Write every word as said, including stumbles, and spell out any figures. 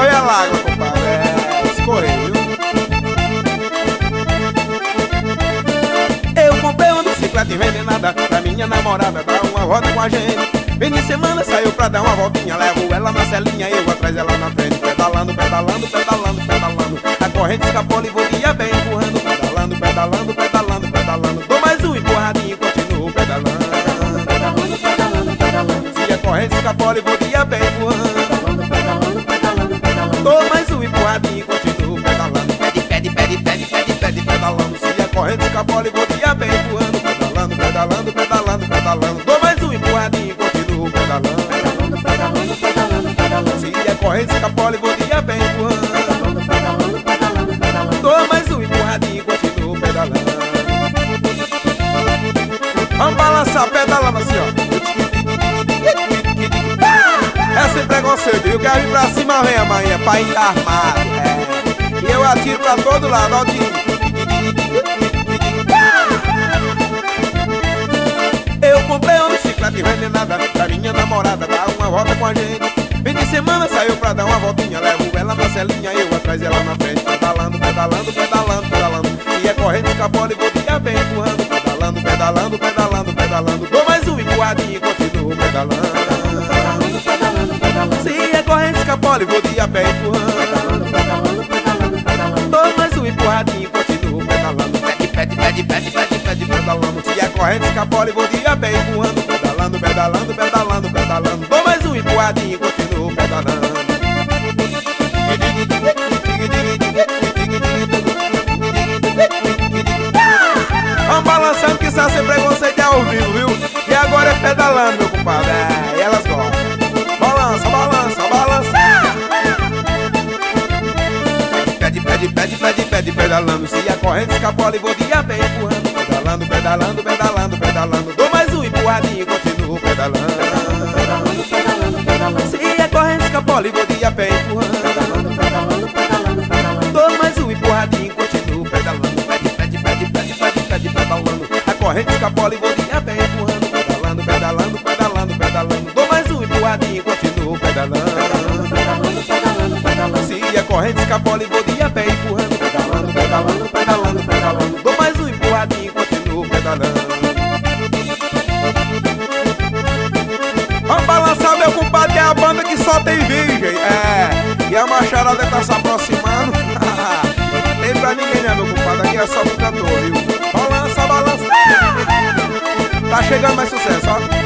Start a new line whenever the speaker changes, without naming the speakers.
escorrer a lágrima, compadre. É, escorrer, viu? Eu comprei uma bicicleta envenenada pra minha namorada dar uma volta com a gente. Fim de semana saiu pra dar uma voltinha, levo ela na celinha, eu atrás ela na frente. Pedalando, pedalando, pedalando, pedalando. A corrente escapou e vou dia bem empurrando. Pedalando, pedalando, pedalando, pedalando. Dou mais um empurradinho e continuo pedalando.
Pedalando, pedalando, pedalando.
Se a corrente escapou e vou dia bem empurrando.
Pedalando, pedalando, pedalando.
Dou mais um empurradinho e continuo pedalando. Pede, pede, pede, pede, pede, pede, pedalando. Se a corrente escapou e vou dia bem empurrando. Pedalando, pedalando, pedalando, pedalando. Dou mais um empurradinho e continuo pedalando.
Pedalando, pedalando, pedalando, pedalando.
Se a corrente escapou e vou dia bem empurrando.
Pedalando, pedalando, pedalando, pedalando.
Dou mais um empurradinho e continuo pedalando. Vamos balançar pedalando assim, ó. É sem preconceito, eu quero ir pra cima, vem amanhã, pai tá armado, é. E eu atiro pra todo lado, ó o tiro. Eu comprei uma bicicleta envenenada pra minha namorada dar uma volta com a gente. Fim de semana saiu pra dar uma voltinha, levo ela na celinha, eu atrás ela na frente. Pedalando, pedalando, pedalando, pedalando. E a corrente escapou e vou dia bem empurrando. Pedalando, pedalando, pedalando, pedalando. Dou mais um empurradinho e continuo pedalando.
Pedalando, pedalando, pedalando.
Se a corrente escapou e vou dia bem empurrando.
Pedalando, pedalando, pedalando, pedalando.
Dou mais um empurradinho e continuo pedalando. Pede, pede, pede, pede, pede, pede, pedalando. Se a corrente escapou e vou dia bem empurrando. Pedalando, pedalando, pedalando, pedalando. Dou mais um empurradinho e continuo pedalando. Vamos balançando que está sem preconceito é ao vivo, viu? E agora é pedalando, meu compadre. É, e elas gostam. Balança, balança, balança. Pede, pede, pede, pede, pede, pedalando. Se a corrente escapou e vou dia bem empurrando. Pedalando, pedalando, pedalando, pedalando. Dou mais um empurradinho e continuo pedalando.
Pedalando, pedalando, pedalando.
Se a corrente escapou e vou dia bem empurrando.
Pedalando, pedalando, pedalando, pedalando.
Dou mais um empurradinho e continuo pedalando. Pede, pede, pede, pede, pede, pede, pedalando. A corrente escapou e vou dia bem empurrando. Pedalando, pedalando, pedalando, pedalando. Dou mais um empurradinho e continuo pedalando.
Pedalando, pedalando, pedalando.
Se a corrente escapou e vou dia bem empurrando. Pedalando, pedalando, pedalando, pedalando. Dou mais um empurradinho e continuo pedalando. Vamos balançar, meu compadre, é a banda que só tem virgem. É, e a macharada tá se aproximando. Tem pra ninguém, né, meu compadre? Aqui é só pro cantor, viu? Balança, balança. Tá chegando mais sucesso, ó.